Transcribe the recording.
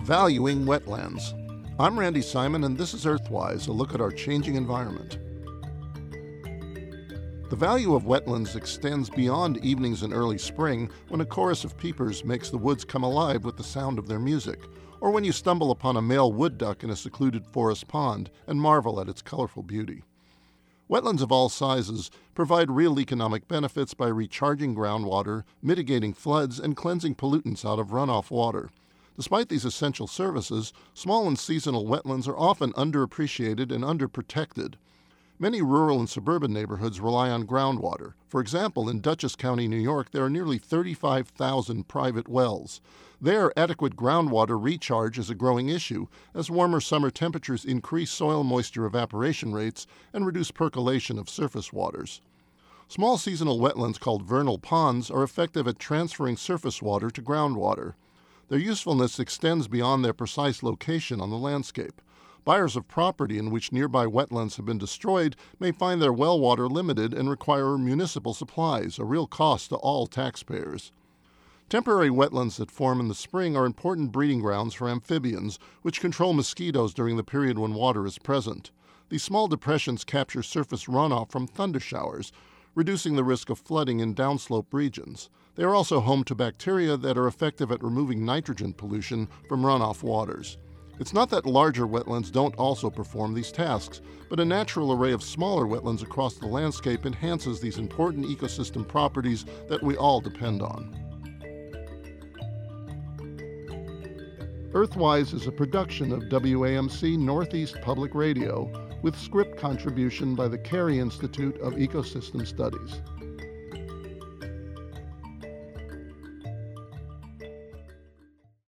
Valuing wetlands. I'm Randy Simon, and this is Earthwise, a look at our changing environment. The value of wetlands extends beyond evenings in early spring when a chorus of peepers makes the woods come alive with the sound of their music, or when you stumble upon a male wood duck in a secluded forest pond and marvel at its colorful beauty. Wetlands of all sizes provide real economic benefits by recharging groundwater, mitigating floods, and cleansing pollutants out of runoff water. Despite these essential services, small and seasonal wetlands are often underappreciated and underprotected. Many rural and suburban neighborhoods rely on groundwater. For example, in Dutchess County, New York, there are nearly 35,000 private wells. There, adequate groundwater recharge is a growing issue as warmer summer temperatures increase soil moisture evaporation rates and reduce percolation of surface waters. Small seasonal wetlands called vernal ponds are effective at transferring surface water to groundwater. Their usefulness extends beyond their precise location on the landscape. Buyers of property in which nearby wetlands have been destroyed may find their well water limited and require municipal supplies, a real cost to all taxpayers. Temporary wetlands that form in the spring are important breeding grounds for amphibians, which control mosquitoes during the period when water is present. These small depressions capture surface runoff from thunder showers, reducing the risk of flooding in downslope regions. They are also home to bacteria that are effective at removing nitrogen pollution from runoff waters. It's not that larger wetlands don't also perform these tasks, but a natural array of smaller wetlands across the landscape enhances these important ecosystem properties that we all depend on. Earthwise is a production of WAMC Northeast Public Radio with script contribution by the Carey Institute of Ecosystem Studies.